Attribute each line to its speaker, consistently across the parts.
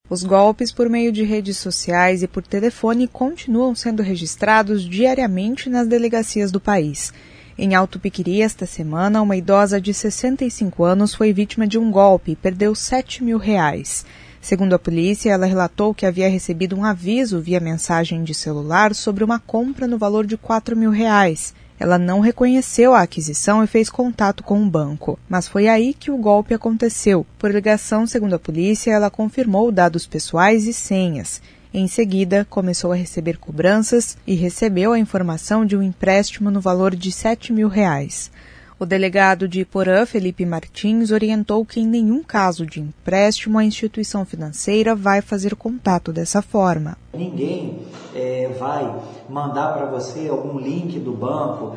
Speaker 1: Os golpes por meio de redes sociais e por telefone continuam sendo registrados diariamente nas delegacias do país. Em Alto Piquiri, esta semana, uma idosa de 65 anos foi vítima de um golpe e perdeu R$7 mil. Segundo a polícia, ela relatou que havia recebido um aviso via mensagem de celular sobre uma compra no valor de R$4 mil. Ela não reconheceu a aquisição e fez contato com o banco. Mas foi aí que o golpe aconteceu. Por ligação, segundo a polícia, ela confirmou dados pessoais e senhas. Em seguida, começou a receber cobranças e recebeu a informação de um empréstimo no valor de R$7 mil. O delegado de Iporã, Felipe Martins, orientou que em nenhum caso de empréstimo a instituição financeira vai fazer contato dessa forma.
Speaker 2: Ninguém vai mandar para você algum link do banco,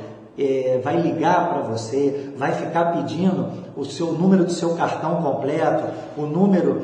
Speaker 2: vai ligar para você, vai ficar pedindo o seu número do seu cartão completo, o número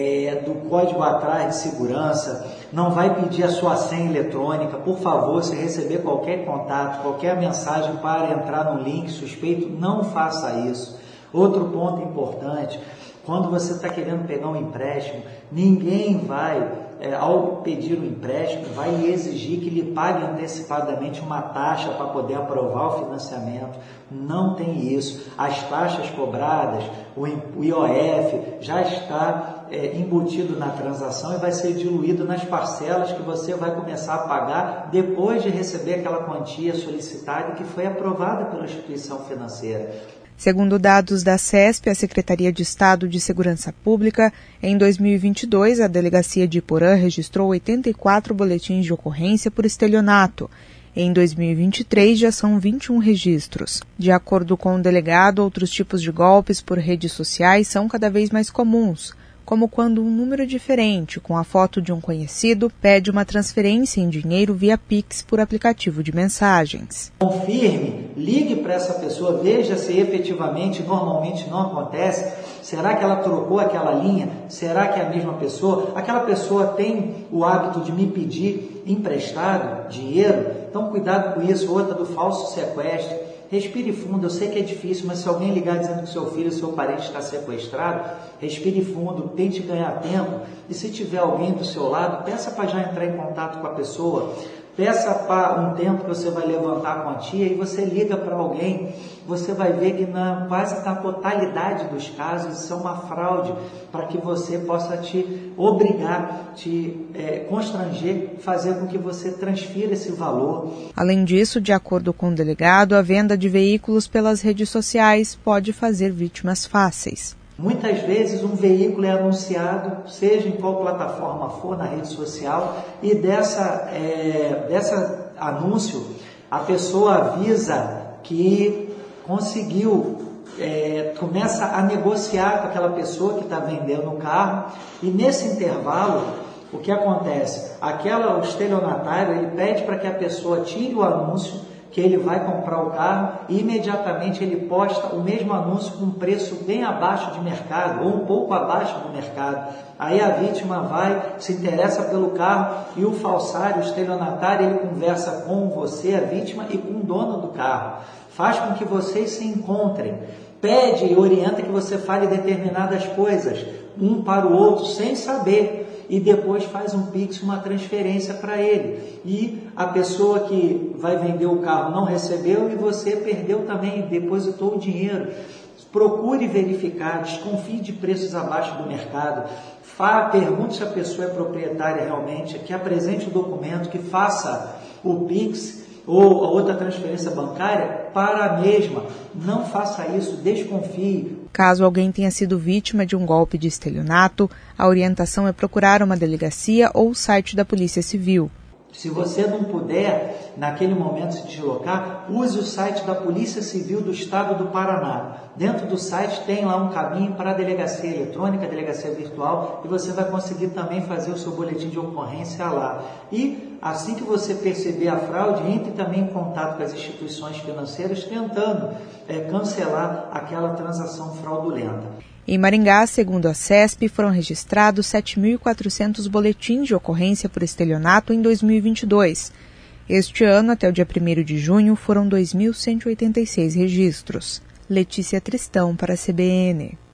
Speaker 2: do código atrás de segurança, não vai pedir a sua senha eletrônica. Por favor, se receber qualquer contato, qualquer mensagem para entrar num link suspeito, não faça isso. Outro ponto importante, quando você está querendo pegar um empréstimo, ninguém vai, ao pedir um empréstimo, vai lhe exigir que lhe pague antecipadamente uma taxa para poder aprovar o financiamento. Não tem isso. As taxas cobradas, o IOF, já está embutido na transação e vai ser diluído nas parcelas que você vai começar a pagar depois de receber aquela quantia solicitada que foi aprovada pela instituição financeira.
Speaker 1: Segundo dados da CESP, a Secretaria de Estado de Segurança Pública, em 2022, a Delegacia de Iporã registrou 84 boletins de ocorrência por estelionato. Em 2023, já são 21 registros. De acordo com o delegado, outros tipos de golpes por redes sociais são cada vez mais comuns, como quando um número diferente, com a foto de um conhecido, pede uma transferência em dinheiro via Pix por aplicativo de mensagens.
Speaker 2: Confirme, ligue para essa pessoa, veja se efetivamente, normalmente não acontece. Será que ela trocou aquela linha? Será que é a mesma pessoa? Aquela pessoa tem o hábito de me pedir emprestado dinheiro? Então cuidado com isso. Outra do falso sequestro. Respire fundo, eu sei que é difícil, mas se alguém ligar dizendo que seu filho ou seu parente está sequestrado, respire fundo, tente ganhar tempo, e se tiver alguém do seu lado, peça para já entrar em contato com a pessoa, peça para um tempo que você vai levantar a quantia e você liga para alguém, você vai ver que quase na totalidade dos casos isso é uma fraude, para que você possa te obrigar, te constranger, fazer com que você transfira esse valor.
Speaker 1: Além disso, de acordo com o delegado, a venda de veículos pelas redes sociais pode fazer vítimas fáceis.
Speaker 2: Muitas vezes um veículo é anunciado, seja em qual plataforma for, na rede social, e dessa anúncio a pessoa avisa que conseguiu, começa a negociar com aquela pessoa que está vendendo o carro, e nesse intervalo, o que acontece? O estelionatário, ele pede para que a pessoa tire o anúncio, que ele vai comprar o carro, e imediatamente ele posta o mesmo anúncio com um preço bem abaixo de mercado, ou um pouco abaixo do mercado. Aí a vítima vai, se interessa pelo carro, e o falsário, o estelionatário, ele conversa com você, a vítima, e com o dono do carro. Faz com que vocês se encontrem, pede e orienta que você fale determinadas coisas, um para o outro, sem saber, e depois faz um Pix, uma transferência para ele. E a pessoa que vai vender o carro não recebeu e você perdeu também, depositou o dinheiro. Procure verificar, desconfie de preços abaixo do mercado, pergunte se a pessoa é proprietária realmente, que apresente o documento, que faça o Pix ou a outra transferência bancária para a mesma. Não faça isso, desconfie.
Speaker 1: Caso alguém tenha sido vítima de um golpe de estelionato, a orientação é procurar uma delegacia ou o site da Polícia Civil.
Speaker 2: Se você não puder, naquele momento, se deslocar, use o site da Polícia Civil do Estado do Paraná. Dentro do site tem lá um caminho para a delegacia eletrônica, a delegacia virtual, e você vai conseguir também fazer o seu boletim de ocorrência lá. E assim que você perceber a fraude, entre também em contato com as instituições financeiras, tentando cancelar aquela transação fraudulenta.
Speaker 1: Em Maringá, segundo a CESP, foram registrados 7.400 boletins de ocorrência por estelionato em 2022. Este ano, até o dia 1º de junho, foram 2.186 registros. Letícia Tristão para a CBN.